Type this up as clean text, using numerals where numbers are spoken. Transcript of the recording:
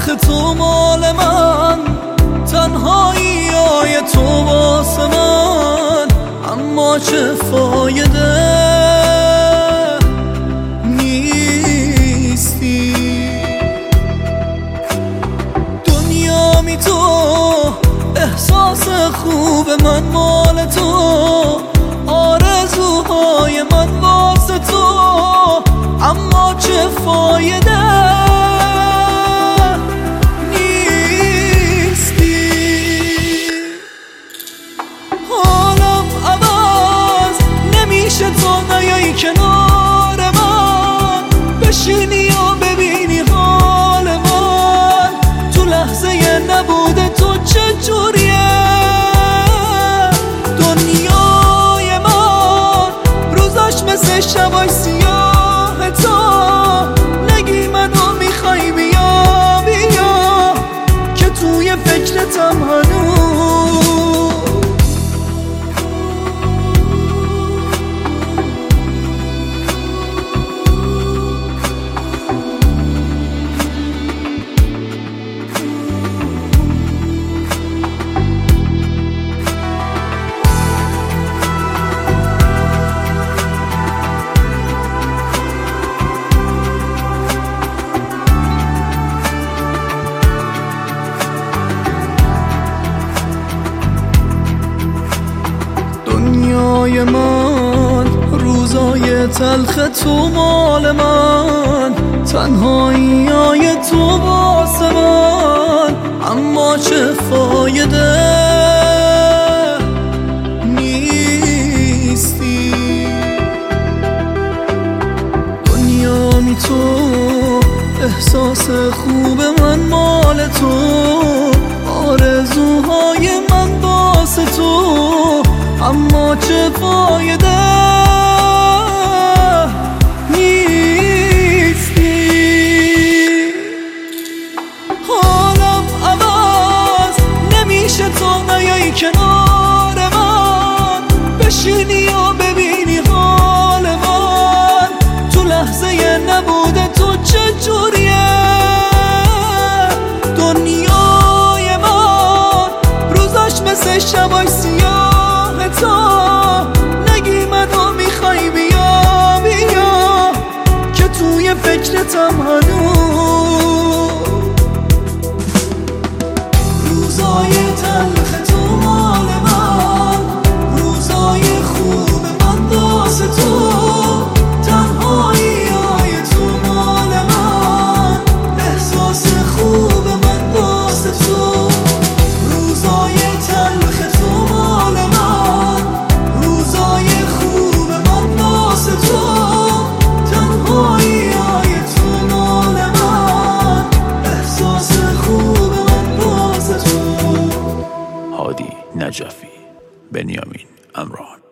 تلخ تو مال من، تنهایی های تو واسه من، اما چه فایده نیستی. دنیا می تو احساس خوب من مال تو، آرزوهای من واسه تو، اما چه فایده نیستی. حالم عوض نمیشه تا نیایی کنار من، بشینی و ببینی حال من تو لحظه نبوده تو چجوریه. دنیای من روزاش مثل شبای سیاه، تا نگی منو میخوای بیا بیا که توی فکرتم هنوز. دنیای من روزای تلخ تو مال من، تنهایی های تو واسه من، اما چه فایده نیستی. دنیا می تو احساس خوب من مال تو، آرزوهای من واسه تو، اما چه فایده نیستی. حالم عوض نمیشه تا نیایی کنار من، بشینی و ببینی حال من تو لحظه نبوده تو چجوریه. دنیای من روزاش مثل شبای سیاه، تا نگی منو میخوای بیا بیا که توی فکرتم هنوز. روزای تلخ تو مال من، روزای خوب من واسه تو، تنهایی های تو مال من، احساس خوب من واسه تو. روزای تلخ تو مال من، روزای خوب من واسه تو، تنهایی های تو مال من، احساس خوب من واسه تو. هادی نجفی، بنیامین امران.